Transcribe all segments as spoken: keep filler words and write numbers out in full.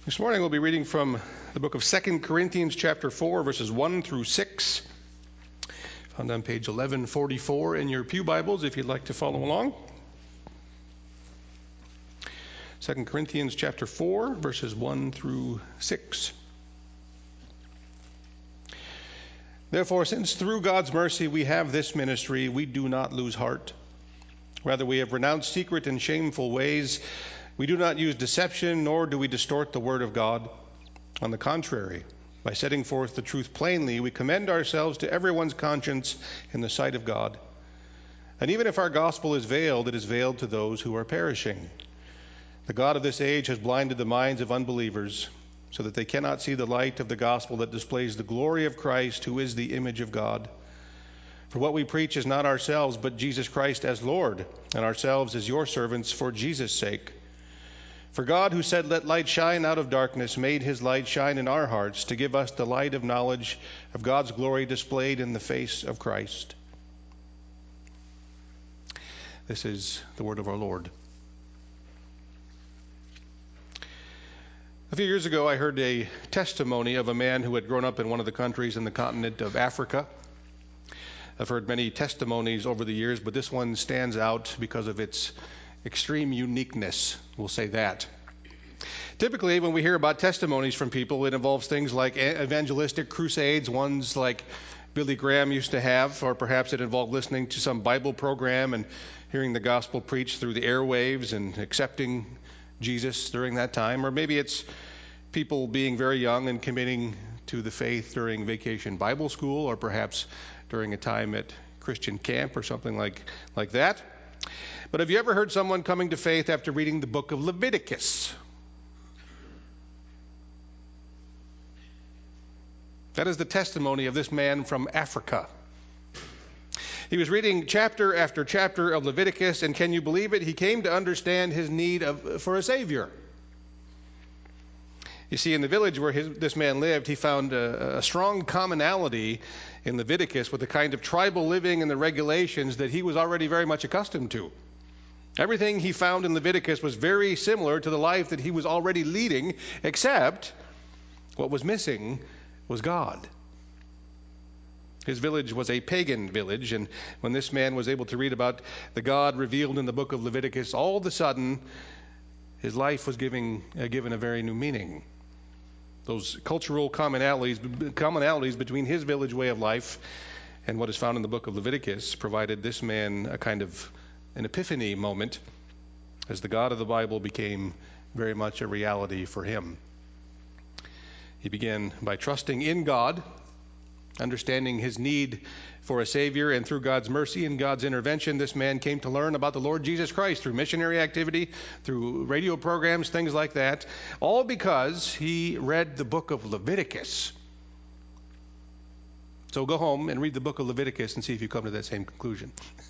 This morning we'll be reading from the book of Second Corinthians chapter four, verses one through six. Found on page eleven forty-four in your pew Bibles if you'd like to follow along. Second Corinthians chapter four, verses one through six. Therefore, since through God's mercy we have this ministry, we do not lose heart. Rather, we have renounced secret and shameful ways. We do not use deception, nor do we distort the word of God. On the contrary, by setting forth the truth plainly, we commend ourselves to everyone's conscience in the sight of God. And even if our gospel is veiled, it is veiled to those who are perishing. The God of this age has blinded the minds of unbelievers, so that they cannot see the light of the gospel that displays the glory of Christ, who is the image of God. For what we preach is not ourselves, but Jesus Christ as Lord, and ourselves as your servants for Jesus' sake. For God, who said, "Let light shine out of darkness," made his light shine in our hearts to give us the light of knowledge of God's glory displayed in the face of Christ. This is the word of our Lord. A few years ago, I heard a testimony of a man who had grown up in one of the countries in the continent of Africa. I've heard many testimonies over the years, but this one stands out because of its extreme uniqueness, we'll say that. Typically, when we hear about testimonies from people, it involves things like evangelistic crusades, ones like Billy Graham used to have, or perhaps it involved listening to some Bible program and hearing the gospel preached through the airwaves and accepting Jesus during that time. Or maybe it's people being very young and committing to the faith during vacation Bible school, or perhaps during a time at Christian camp or something like, like that. But have you ever heard someone coming to faith after reading the book of Leviticus? That is the testimony of this man from Africa. He was reading chapter after chapter of Leviticus, and can you believe it? He came to understand his need of, for a Savior. You see, in the village where his, this man lived, he found a, a strong commonality in Leviticus with the kind of tribal living and the regulations that he was already very much accustomed to. Everything he found in Leviticus was very similar to the life that he was already leading, except what was missing was God. His village was a pagan village, and when this man was able to read about the God revealed in the book of Leviticus, all of a sudden his life was giving, uh, given a very new meaning. Those cultural commonalities, commonalities between his village way of life and what is found in the book of Leviticus provided this man a kind of an epiphany moment as the God of the Bible became very much a reality for him. He began by trusting in God, understanding his need for a Savior, and through God's mercy and God's intervention, this man came to learn about the Lord Jesus Christ through missionary activity, through radio programs, things like that, all because he read the book of Leviticus. So go home and read the book of Leviticus and see if you come to that same conclusion.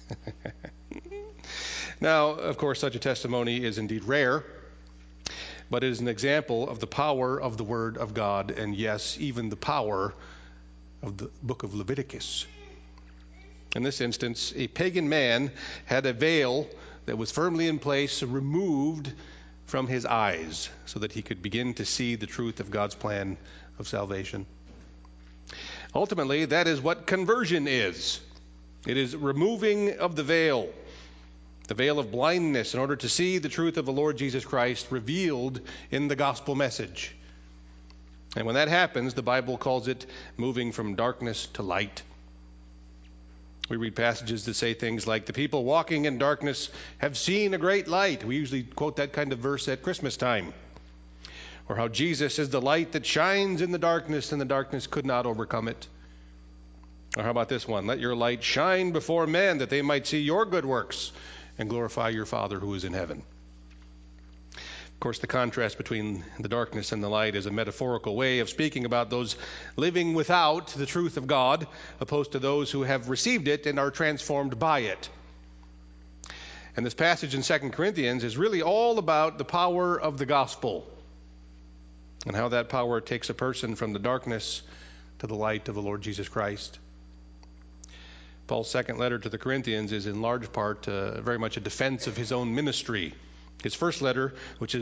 Now, of course, such a testimony is indeed rare, but it is an example of the power of the Word of God, and yes, even the power of the book of Leviticus. In this instance, a pagan man had a veil that was firmly in place removed from his eyes so that he could begin to see the truth of God's plan of salvation. Ultimately, that is what conversion is. It is removing of the veil, the veil of blindness, in order to see the truth of the Lord Jesus Christ revealed in the gospel message. And when that happens, the Bible calls it moving from darkness to light. We read passages that say things like, "The people walking in darkness have seen a great light." We usually quote that kind of verse at Christmas time. Or how Jesus is the light that shines in the darkness, and the darkness could not overcome it. Or how about this one? "Let your light shine before men, that they might see your good works and glorify your Father who is in heaven." Of course, the contrast between the darkness and the light is a metaphorical way of speaking about those living without the truth of God, opposed to those who have received it and are transformed by it. And this passage in Second Corinthians is really all about the power of the gospel and how that power takes a person from the darkness to the light of the Lord Jesus Christ. Paul's second letter to the Corinthians is in large part uh, very much a defense of his own ministry. His first letter, which is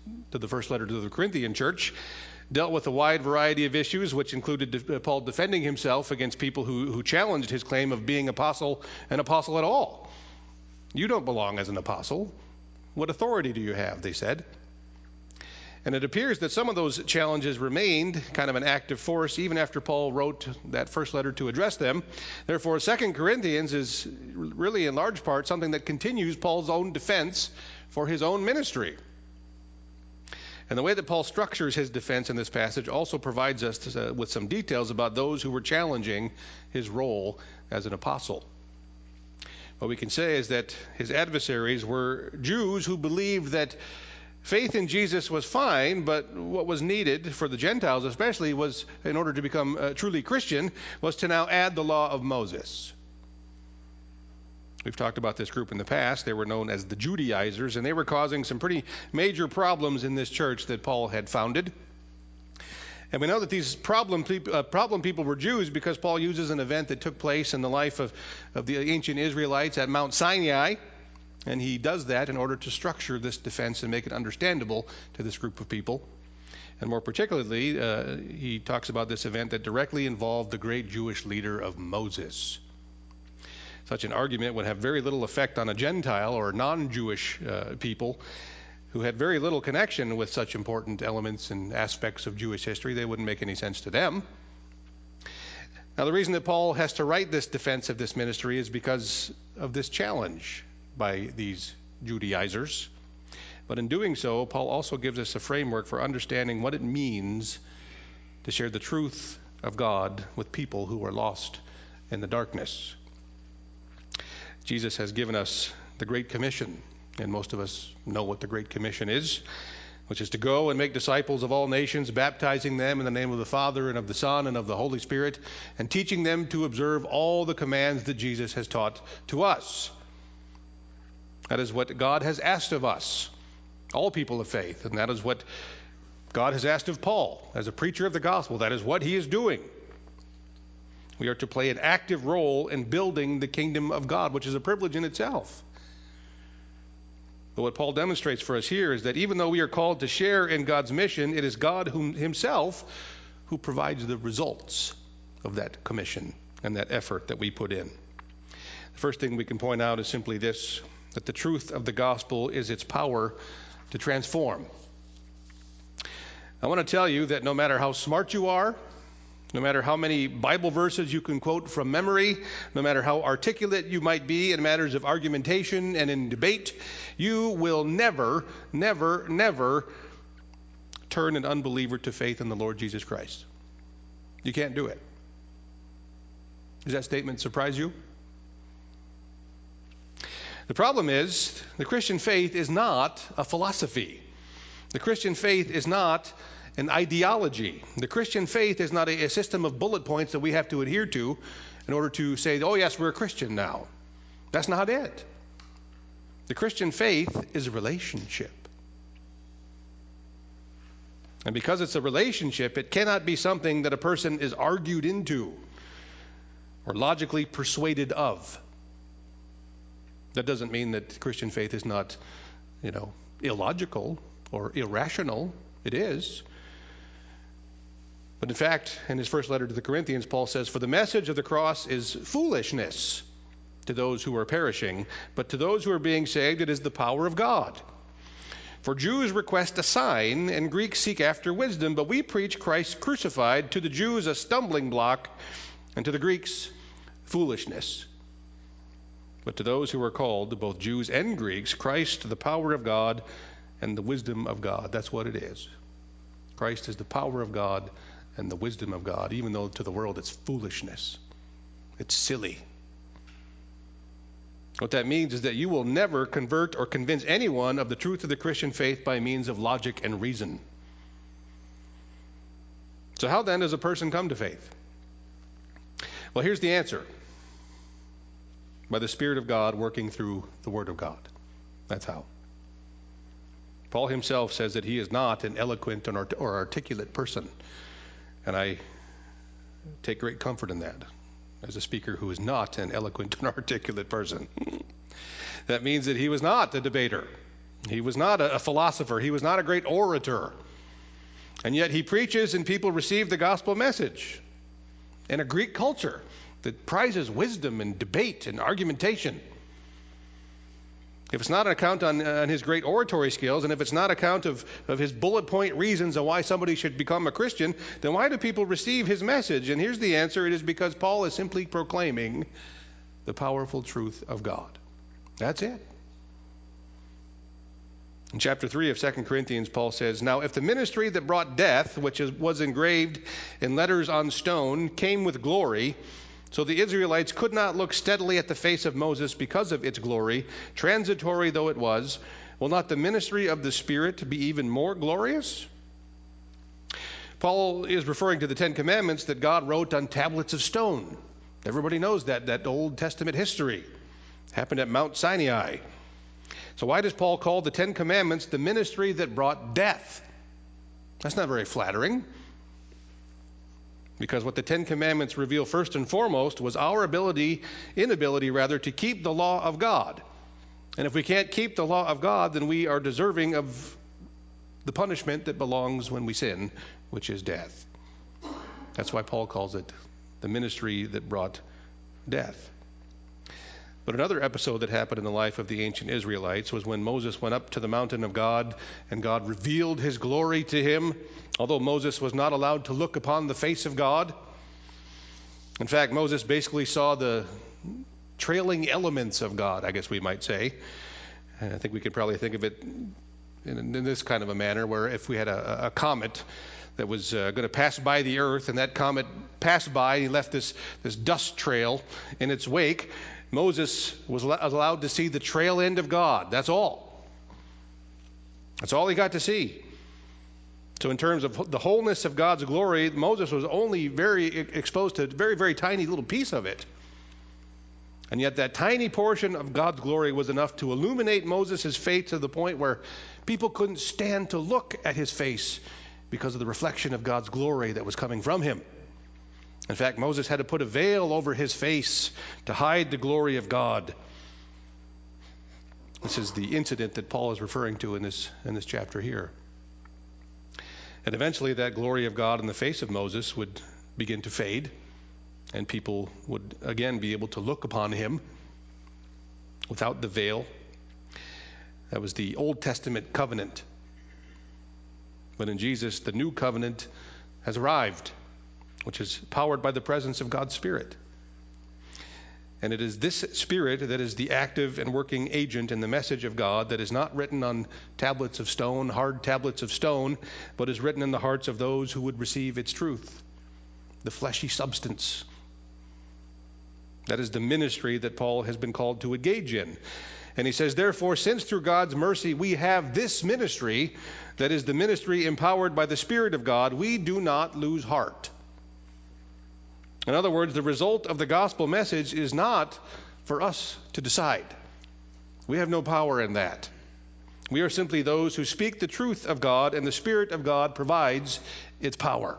to the first letter to the Corinthian church dealt with a wide variety of issues, which included Paul defending himself against people who, who challenged his claim of being apostle, an apostle at all. You don't belong as an apostle. What authority do you have, they said. And it appears that some of those challenges remained kind of an active force even after Paul wrote that first letter to address them. Therefore, Second Corinthians is really in large part something that continues Paul's own defense for his own ministry. And the way that Paul structures his defense in this passage also provides us to, uh, with some details about those who were challenging his role as an apostle. What we can say is that his adversaries were Jews who believed that faith in Jesus was fine, but what was needed for the Gentiles especially was, in order to become uh, truly Christian, was to now add the law of Moses. We've talked about this group in the past. They were known as the Judaizers, and they were causing some pretty major problems in this church that Paul had founded. And we know that these problem, uh, problem people were Jews because Paul uses an event that took place in the life of, of the ancient Israelites at Mount Sinai. And he does that in order to structure this defense and make it understandable to this group of people. And more particularly, uh, he talks about this event that directly involved the great Jewish leader of Moses. Such an argument would have very little effect on a Gentile or non-Jewish uh, people who had very little connection with such important elements and aspects of Jewish history. They wouldn't make any sense to them. Now, the reason that Paul has to write this defense of this ministry is because of this challenge by these Judaizers. But in doing so, Paul also gives us a framework for understanding what it means to share the truth of God with people who are lost in the darkness. Jesus has given us the Great Commission, and most of us know what the Great Commission is, which is to go and make disciples of all nations, baptizing them in the name of the Father and of the Son and of the Holy Spirit, and teaching them to observe all the commands that Jesus has taught to us. That is what God has asked of us, all people of faith, and that is what God has asked of Paul as a preacher of the gospel. That is what he is doing. We are to play an active role in building the kingdom of God, which is a privilege in itself. But what Paul demonstrates for us here is that even though we are called to share in God's mission, it is God whom, himself who provides the results of that commission and that effort that we put in. The first thing we can point out is simply this, that the truth of the gospel is its power to transform. I want to tell you that no matter how smart you are, no matter how many Bible verses you can quote from memory, no matter how articulate you might be in matters of argumentation and in debate, you will never, never, never turn an unbeliever to faith in the Lord Jesus Christ. You can't do it. Does that statement surprise you? The problem is, the Christian faith is not a philosophy. The Christian faith is not an ideology. The Christian faith is not a, a system of bullet points that we have to adhere to in order to say, oh yes, we're a Christian now. That's not it. The Christian faith is a relationship. And because it's a relationship, it cannot be something that a person is argued into or logically persuaded of. That doesn't mean that Christian faith is not, you know, illogical or irrational. It is. But in fact, in his first letter to the Corinthians, Paul says, for the message of the cross is foolishness to those who are perishing, but to those who are being saved, it is the power of God. For Jews request a sign, and Greeks seek after wisdom, but we preach Christ crucified, to the Jews a stumbling block, and to the Greeks foolishness. But to those who are called, both Jews and Greeks, Christ, the power of God and the wisdom of God. That's what it is. Christ is the power of God and the wisdom of God, even though to the world it's foolishness. It's silly. What that means is that you will never convert or convince anyone of the truth of the Christian faith by means of logic and reason. So how then does a person come to faith? Well, here's the answer. By the Spirit of God working through the Word of God. That's how. Paul himself says that he is not an eloquent or articulate person. And I take great comfort in that as a speaker who is not an eloquent and articulate person. That means that he was not a debater. He was not a philosopher. He was not a great orator. And yet he preaches and people receive the gospel message in a Greek culture that prizes wisdom and debate and argumentation. If it's not an account on, on his great oratory skills, and if it's not an account of, of his bullet point reasons on why somebody should become a Christian, then why do people receive his message? And here's the answer. It is because Paul is simply proclaiming the powerful truth of God. That's it. In chapter three of Second Corinthians, Paul says, "Now if the ministry that brought death, which is, was engraved in letters on stone, came with glory, so the Israelites could not look steadily at the face of Moses because of its glory, transitory though it was, will not the ministry of the Spirit be even more glorious?" Paul is referring to the Ten Commandments that God wrote on tablets of stone. Everybody knows that, that Old Testament history. Happened at Mount Sinai. So why does Paul call the Ten Commandments the ministry that brought death? That's not very flattering. Because what the Ten Commandments reveal first and foremost was our ability, inability rather, to keep the law of God. And if we can't keep the law of God, then we are deserving of the punishment that belongs when we sin, which is death. That's why Paul calls it the ministry that brought death. But another episode that happened in the life of the ancient Israelites was when Moses went up to the mountain of God and God revealed his glory to him, although Moses was not allowed to look upon the face of God. In fact, Moses basically saw the trailing elements of God, I guess we might say. And I think we could probably think of it in, in this kind of a manner, where if we had a, a comet that was uh, going to pass by the earth, and that comet passed by, he left this, this dust trail in its wake, Moses was allowed to see the trail end of God. That's all. That's all he got to see. So in terms of the wholeness of God's glory, Moses was only very exposed to a very, very tiny little piece of it. And yet that tiny portion of God's glory was enough to illuminate Moses' face to the point where people couldn't stand to look at his face because of the reflection of God's glory that was coming from him. In fact, Moses had to put a veil over his face to hide the glory of God. This is the incident that Paul is referring to in this, in this chapter here. And eventually that glory of God in the face of Moses would begin to fade, and people would again be able to look upon him without the veil. That was the Old Testament covenant. But in Jesus, the new covenant has arrived, which is powered by the presence of God's Spirit. And it is this Spirit that is the active and working agent in the message of God that is not written on tablets of stone, hard tablets of stone, but is written in the hearts of those who would receive its truth, the fleshy substance. That is the ministry that Paul has been called to engage in. And he says, therefore, since through God's mercy we have this ministry, that is the ministry empowered by the Spirit of God, we do not lose heart. In other words, the result of the gospel message is not for us to decide. We have no power in that. We are simply those who speak the truth of God, and the Spirit of God provides its power.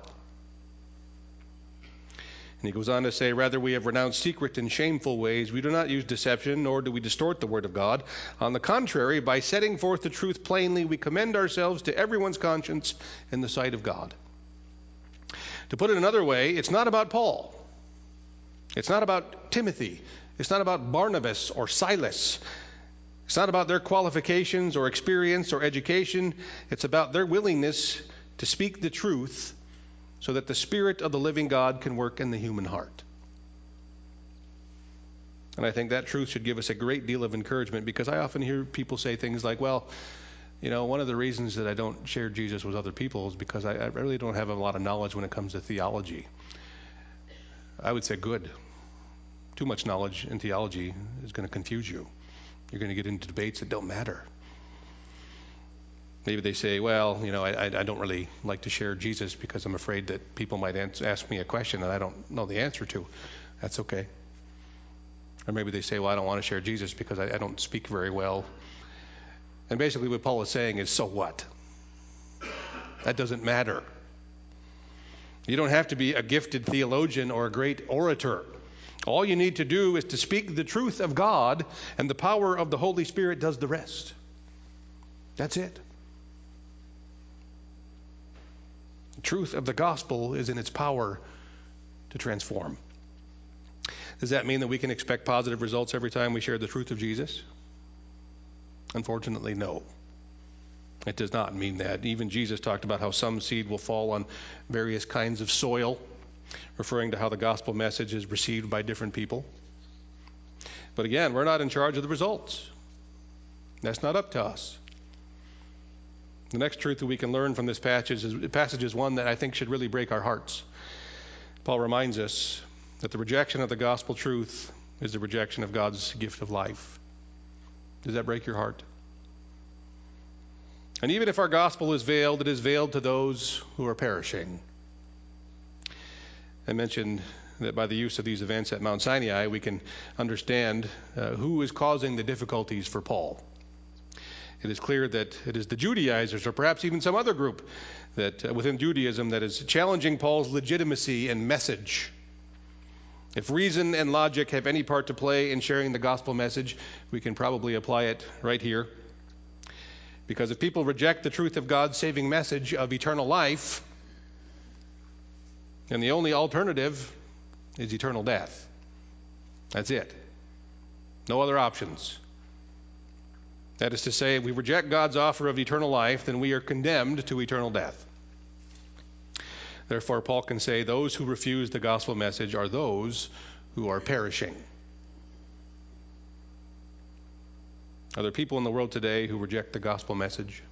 And he goes on to say, rather, we have renounced secret and shameful ways. We do not use deception, nor do we distort the word of God. On the contrary, by setting forth the truth plainly, we commend ourselves to everyone's conscience in the sight of God. To put it another way, it's not about Paul. It's not about Timothy. It's not about Barnabas or Silas. It's not about their qualifications or experience or education. It's about their willingness to speak the truth so that the Spirit of the living God can work in the human heart. And I think that truth should give us a great deal of encouragement, because I often hear people say things like, well, you know, one of the reasons that I don't share Jesus with other people is because I, I really don't have a lot of knowledge when it comes to theology. I would say good. Too much knowledge in theology is going to confuse you. You're going to get into debates that don't matter. Maybe they say, well, you know, I, I don't really like to share Jesus because I'm afraid that people might ask me a question that I don't know the answer to. That's okay. Or maybe they say, well, I don't want to share Jesus because I, I don't speak very well. And basically what Paul is saying is, so what? That doesn't matter. You don't have to be a gifted theologian or a great orator. All you need to do is to speak the truth of God, and the power of the Holy Spirit does the rest. That's it. The truth of the gospel is in its power to transform. Does that mean that we can expect positive results every time we share the truth of Jesus? Unfortunately, no. It does not mean that. Even Jesus talked about how some seed will fall on various kinds of soil, referring to how the gospel message is received by different people. But again, we're not in charge of the results. That's not up to us. The next truth that we can learn from this passage is, passage is one that I think should really break our hearts. Paul reminds us that the rejection of the gospel truth is the rejection of God's gift of life. Does that break your heart? And even if our gospel is veiled, it is veiled to those who are perishing. I mentioned that by the use of these events at Mount Sinai, we can understand uh, who is causing the difficulties for Paul. It is clear that it is the Judaizers, or perhaps even some other group that uh, within Judaism that is challenging Paul's legitimacy and message. If reason and logic have any part to play in sharing the gospel message, we can probably apply it right here. Because if people reject the truth of God's saving message of eternal life, then the only alternative is eternal death. That's it. No other options. That is to say, if we reject God's offer of eternal life, then we are condemned to eternal death. Therefore, Paul can say those who refuse the gospel message are those who are perishing. Are there people in the world today who reject the gospel message?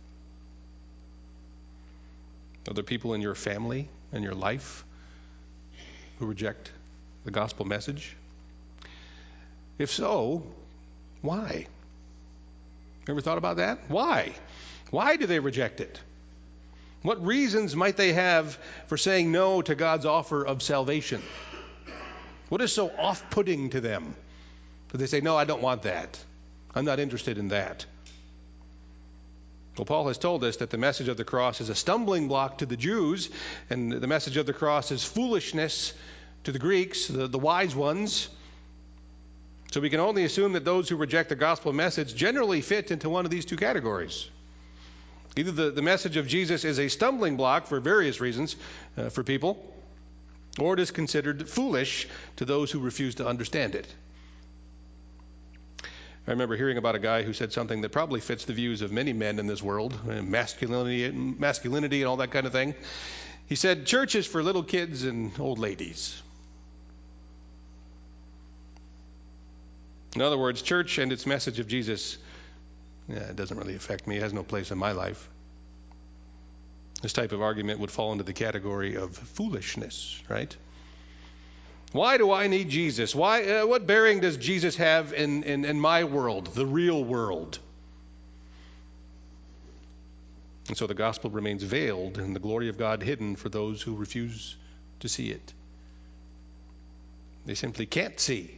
Are there people in your family and your life who reject the gospel message? If so, why? Ever thought about that? Why? Why do they reject it? What reasons might they have for saying no to God's offer of salvation? What is so off-putting to them that they say, no, I don't want that. I'm not interested in that. Well, Paul has told us that the message of the cross is a stumbling block to the Jews, and the message of the cross is foolishness to the Greeks, the, the wise ones. So we can only assume that those who reject the gospel message generally fit into one of these two categories. Either the, the message of Jesus is a stumbling block for various reasons uh, for people, or it is considered foolish to those who refuse to understand it. I remember hearing about a guy who said something that probably fits the views of many men in this world, masculinity, masculinity and all that kind of thing. He said, church is for little kids and old ladies. In other words, church and its message of Jesus, yeah, it doesn't really affect me. It has no place in my life. This type of argument would fall into the category of foolishness, right? Why do I need Jesus? Why? Uh, what bearing does Jesus have in, in, in my world, the real world? And so the gospel remains veiled and the glory of God hidden for those who refuse to see it. They simply can't see.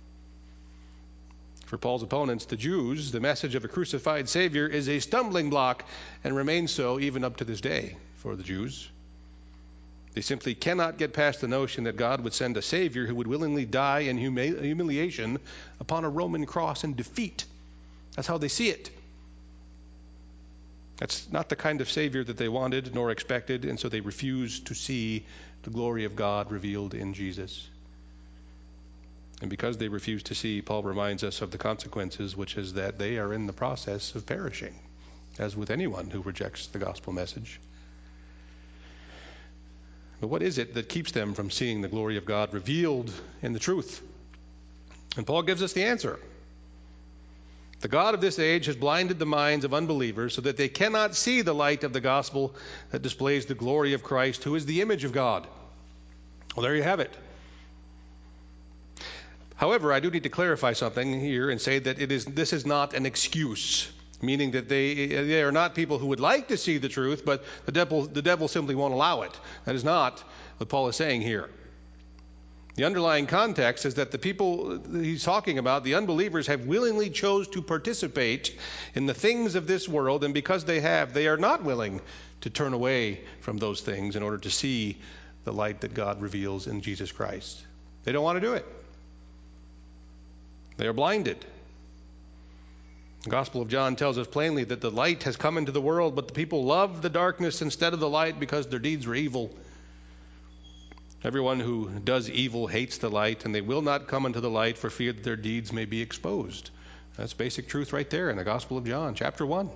For Paul's opponents, the Jews, the message of a crucified Savior is a stumbling block and remains so even up to this day for the Jews. They simply cannot get past the notion that God would send a Savior who would willingly die in humi- humiliation upon a Roman cross in defeat. That's how they see it. That's not the kind of Savior that they wanted nor expected, and so they refuse to see the glory of God revealed in Jesus. And because they refuse to see, Paul reminds us of the consequences, which is that they are in the process of perishing, as with anyone who rejects the gospel message. But what is it that keeps them from seeing the glory of God revealed in the truth? And Paul gives us the answer. The God of this age has blinded the minds of unbelievers so that they cannot see the light of the gospel that displays the glory of Christ, who is the image of God. Well, there you have it. However, I do need to clarify something here and say that it is this is not an excuse, meaning that they they are not people who would like to see the truth, but the devil the devil simply won't allow it. That is not what Paul is saying here. The underlying context is that the people he's talking about, the unbelievers, have willingly chose to participate in the things of this world, and because they have, they are not willing to turn away from those things in order to see the light that God reveals in Jesus Christ. They don't want to do it. They are blinded. The Gospel of John tells us plainly that the light has come into the world, but the people loved the darkness instead of the light because their deeds were evil. Everyone who does evil hates the light, and they will not come into the light for fear that their deeds may be exposed. That's basic truth right there in the Gospel of John, chapter one.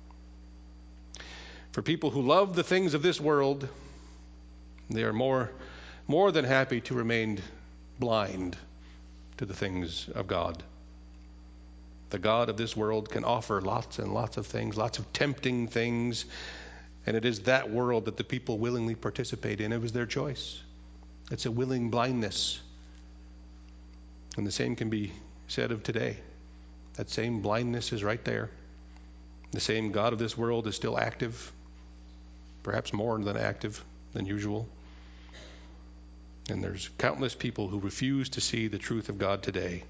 For people who love the things of this world, they are more, more than happy to remain blind to the things of God. The God of this world can offer lots and lots of things, lots of tempting things, and it is that world that the people willingly participate in. It was their choice. It's a willing blindness. And the same can be said of today. That same blindness is right there. The same God of this world is still active, perhaps more than active than usual. And there's countless people who refuse to see the truth of God today.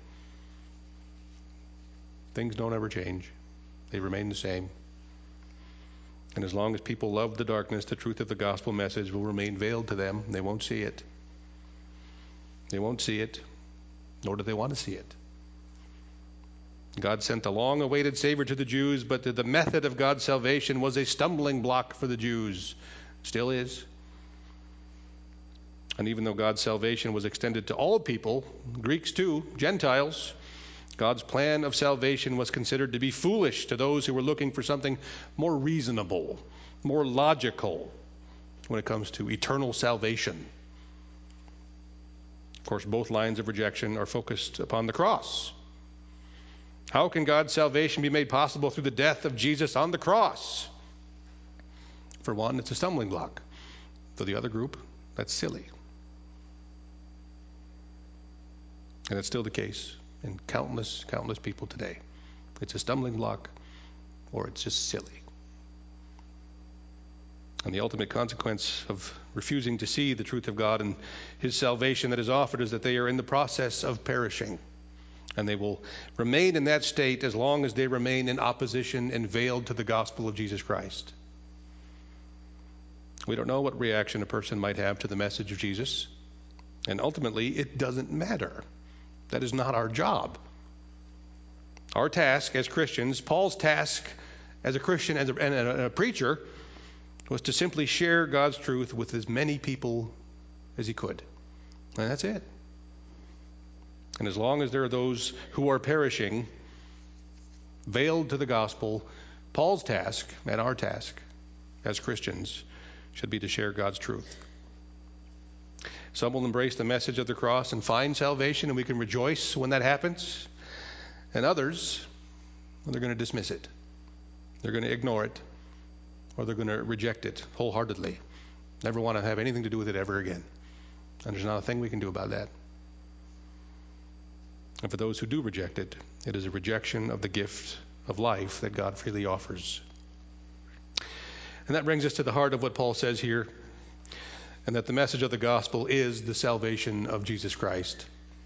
Things don't ever change. They remain the same. And as long as people love the darkness, the truth of the gospel message will remain veiled to them. They won't see it. They won't see it, nor do they want to see it. God sent the long-awaited Savior to the Jews, but the method of God's salvation was a stumbling block for the Jews. Still is. And even though God's salvation was extended to all people, Greeks too, Gentiles, God's plan of salvation was considered to be foolish to those who were looking for something more reasonable, more logical when it comes to eternal salvation. Of course, both lines of rejection are focused upon the cross. How can God's salvation be made possible through the death of Jesus on the cross? For one, it's a stumbling block. For the other group, that's silly. And it's still the case in countless, countless people today. It's a stumbling block, or it's just silly. And the ultimate consequence of refusing to see the truth of God and His salvation that is offered is that they are in the process of perishing. And they will remain in that state as long as they remain in opposition and veiled to the gospel of Jesus Christ. We don't know what reaction a person might have to the message of Jesus. And ultimately, it doesn't matter. That is not our job. Our task as Christians, Paul's task as a Christian and a, and a preacher, was to simply share God's truth with as many people as he could. And that's it. And as long as there are those who are perishing, veiled to the gospel, Paul's task and our task as Christians should be to share God's truth. Some will embrace the message of the cross and find salvation, and we can rejoice when that happens. And others, well, they're going to dismiss it. They're going to ignore it, or they're going to reject it wholeheartedly. Never want to have anything to do with it ever again. And there's not a thing we can do about that. And for those who do reject it, it is a rejection of the gift of life that God freely offers. And that brings us to the heart of what Paul says here, and that the message of the gospel is the salvation of Jesus Christ.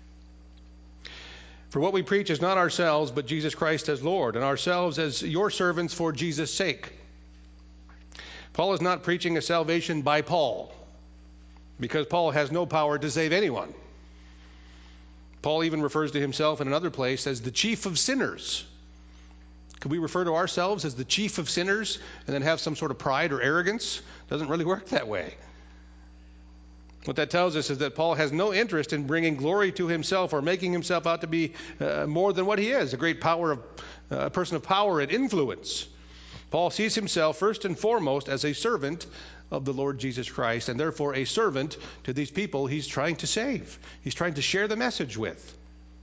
For what we preach is not ourselves, but Jesus Christ as Lord, and ourselves as your servants for Jesus' sake. Paul is not preaching a salvation by Paul, because Paul has no power to save anyone. Paul even refers to himself in another place as the chief of sinners. Could we refer to ourselves as the chief of sinners and then have some sort of pride or arrogance? It doesn't really work that way. What that tells us is that Paul has no interest in bringing glory to himself or making himself out to be uh, more than what he is, a great power of, uh, a person of power and influence. Paul sees himself first and foremost as a servant of the Lord Jesus Christ, and therefore a servant to these people he's trying to save. He's trying to share the message with.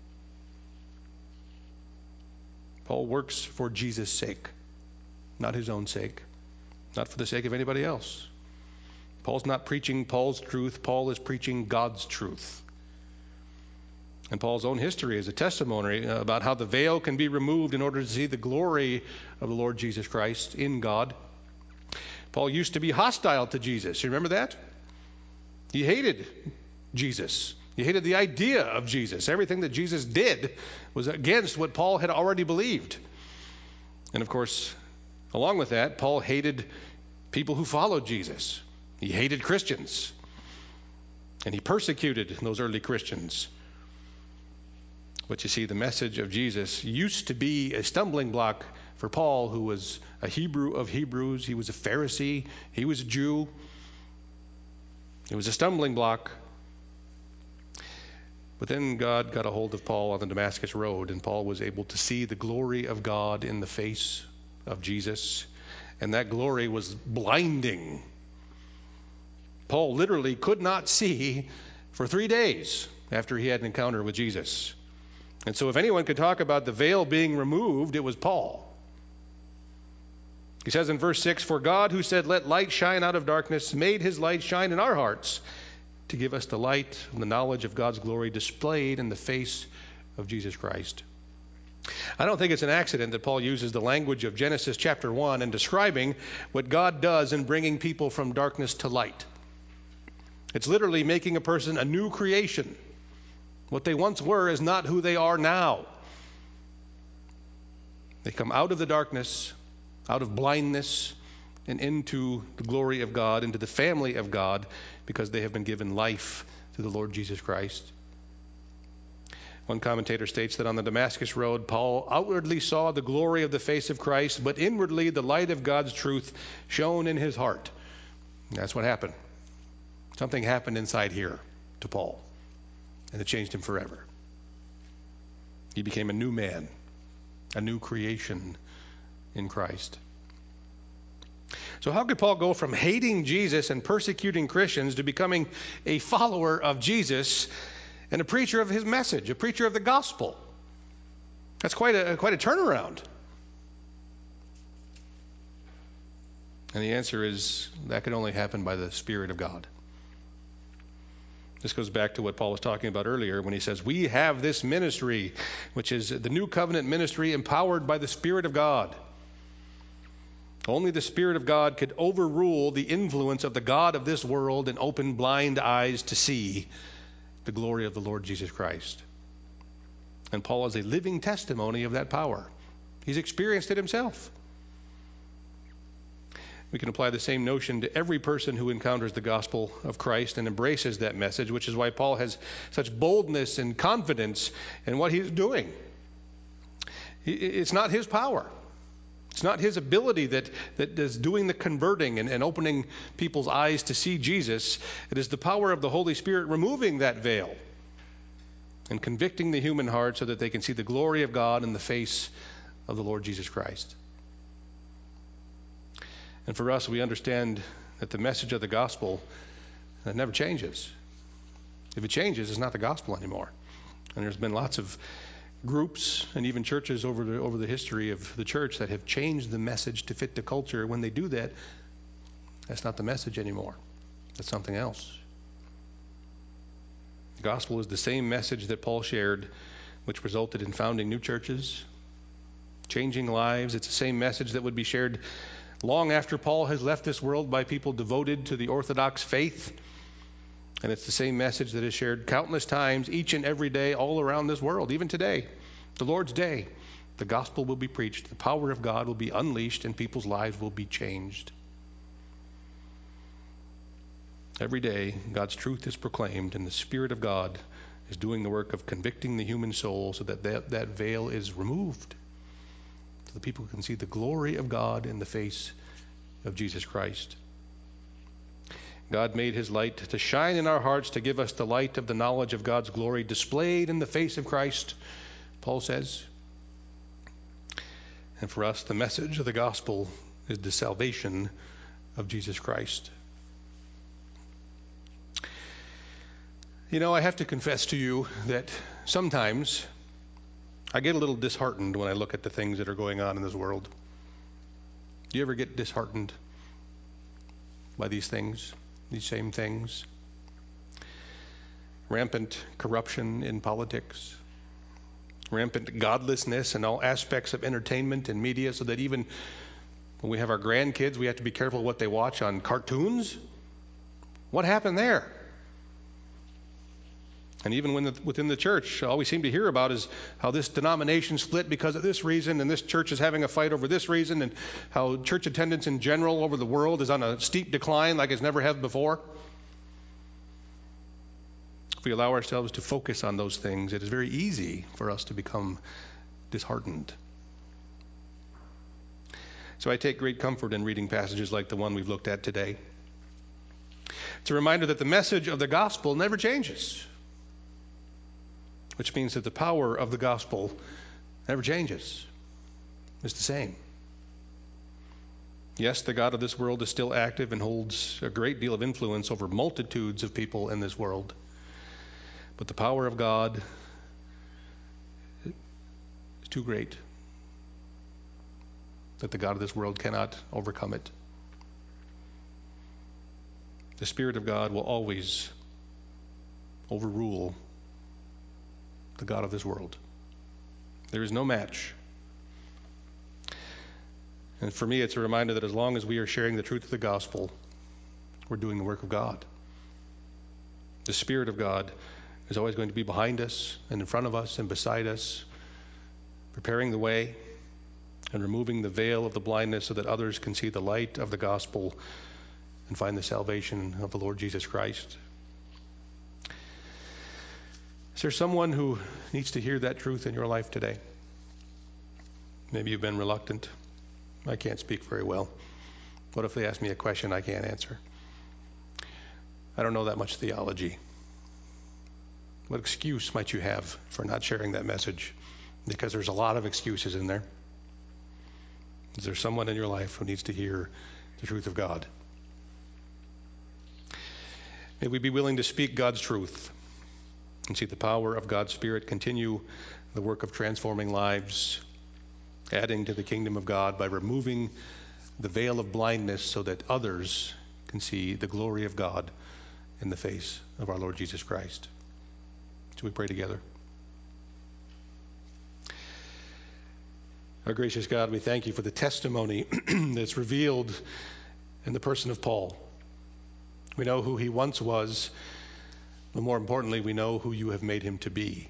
Paul works for Jesus' sake, not his own sake, not for the sake of anybody else. Paul's not preaching Paul's truth. Paul is preaching God's truth. And Paul's own history is a testimony about how the veil can be removed in order to see the glory of the Lord Jesus Christ in God. Paul used to be hostile to Jesus. You remember that? He hated Jesus. He hated the idea of Jesus. Everything that Jesus did was against what Paul had already believed. And of course, along with that, Paul hated people who followed Jesus. He hated Christians. And he persecuted those early Christians. But you see, the message of Jesus used to be a stumbling block for Paul, who was a Hebrew of Hebrews. He was a Pharisee. He was a Jew. It was a stumbling block. But then God got a hold of Paul on the Damascus Road, and Paul was able to see the glory of God in the face of Jesus. And that glory was blinding. Paul literally could not see for three days after he had an encounter with Jesus. And so if anyone could talk about the veil being removed, it was Paul. He says in verse six, "For God, who said, 'Let light shine out of darkness,' made his light shine in our hearts to give us the light and the knowledge of God's glory displayed in the face of Jesus Christ." I don't think it's an accident that Paul uses the language of Genesis chapter one in describing what God does in bringing people from darkness to light. It's literally making a person a new creation. What they once were is not who they are now. They come out of the darkness, out of blindness, and into the glory of God, into the family of God, because they have been given life through the Lord Jesus Christ. One commentator states that on the Damascus Road, Paul outwardly saw the glory of the face of Christ, but inwardly the light of God's truth shone in his heart. And that's what happened. Something happened inside here to Paul, and it changed him forever. He became a new man, a new creation in Christ. So how could Paul go from hating Jesus and persecuting Christians to becoming a follower of Jesus and a preacher of his message, a preacher of the gospel? That's quite a quite a turnaround. And the answer is that could only happen by the Spirit of God. This goes back to what Paul was talking about earlier when he says, "We have this ministry," which is the new covenant ministry empowered by the Spirit of God. Only the Spirit of God could overrule the influence of the God of this world and open blind eyes to see the glory of the Lord Jesus Christ. And Paul is a living testimony of that power. He's experienced it himself. We can apply the same notion to every person who encounters the gospel of Christ and embraces that message, which is why Paul has such boldness and confidence in what he's doing. It's not his power. It's not his ability that, that is doing the converting and, and opening people's eyes to see Jesus. It is the power of the Holy Spirit removing that veil and convicting the human heart so that they can see the glory of God in the face of the Lord Jesus Christ. And for us, we understand that the message of the gospel that never changes. If it changes, it's not the gospel anymore. And there's been lots of groups and even churches over the, over the history of the church that have changed the message to fit the culture. When they do that, that's not the message anymore. That's something else. The gospel is the same message that Paul shared, which resulted in founding new churches, changing lives. It's the same message that would be shared long after Paul has left this world by people devoted to the Orthodox faith. And it's the same message that is shared countless times, each and every day, all around this world. Even today, the Lord's Day, the gospel will be preached, the power of God will be unleashed, and people's lives will be changed. Every day, God's truth is proclaimed, and the Spirit of God is doing the work of convicting the human soul so that that, that veil is removed, so that people can see the glory of God in the face of Jesus Christ. God made his light to shine in our hearts to give us the light of the knowledge of God's glory displayed in the face of Christ, Paul says. And for us, the message of the gospel is the salvation of Jesus Christ. You know, I have to confess to you that sometimes I get a little disheartened when I look at the things that are going on in this world. Do you ever get disheartened by these things? These same things? Rampant corruption in politics, rampant godlessness in all aspects of entertainment and media, so that even when we have our grandkids, we have to be careful what they watch on cartoons. What happened there? And even when the, within the church, all we seem to hear about is how this denomination split because of this reason, and this church is having a fight over this reason, and how church attendance in general over the world is on a steep decline like it's never had before. If we allow ourselves to focus on those things, it is very easy for us to become disheartened. So I take great comfort in reading passages like the one we've looked at today. It's a reminder that the message of the gospel never changes, which means that the power of the gospel never changes. It's the same. Yes, the God of this world is still active and holds a great deal of influence over multitudes of people in this world. But the power of God is too great that the God of this world cannot overcome it. The Spirit of God will always overrule the God of this world. There is no match. And for me, it's a reminder that as long as we are sharing the truth of the gospel, we're doing the work of God. The Spirit of God is always going to be behind us and in front of us and beside us, preparing the way and removing the veil of the blindness so that others can see the light of the gospel and find the salvation of the Lord Jesus Christ. Is there someone who needs to hear that truth in your life today? Maybe you've been reluctant. I can't speak very well. What if they ask me a question I can't answer? I don't know that much theology. What excuse might you have for not sharing that message? Because there's a lot of excuses in there. Is there someone in your life who needs to hear the truth of God? May we be willing to speak God's truth and see the power of God's Spirit continue the work of transforming lives, adding to the kingdom of God by removing the veil of blindness so that others can see the glory of God in the face of our Lord Jesus Christ. Shall we pray together? Our gracious God, we thank you for the testimony that's revealed in the person of Paul. We know who he once was, but more importantly, we know who you have made him to be.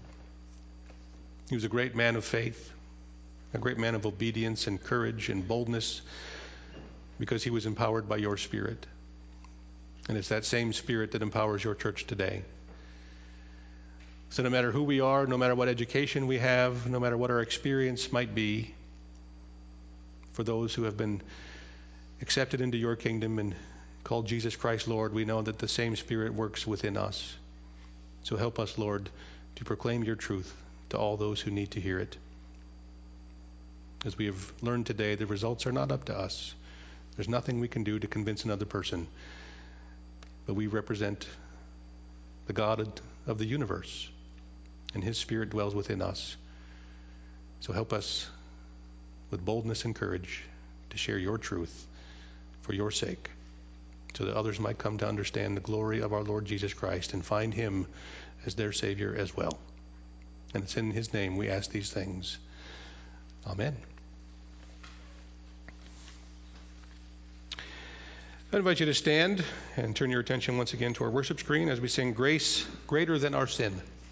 He was a great man of faith, a great man of obedience and courage and boldness, because he was empowered by your Spirit. And it's that same Spirit that empowers your church today. So no matter who we are, no matter what education we have, no matter what our experience might be, for those who have been accepted into your kingdom and called Jesus Christ Lord, we know that the same Spirit works within us. So help us, Lord, to proclaim your truth to all those who need to hear it. As we have learned today, the results are not up to us. There's nothing we can do to convince another person, but we represent the God of the universe, and his Spirit dwells within us. So help us with boldness and courage to share your truth for your sake, so that others might come to understand the glory of our Lord Jesus Christ and find him as their Savior as well. And it's in his name we ask these things. Amen. I invite you to stand and turn your attention once again to our worship screen as we sing Grace Greater Than Our Sin.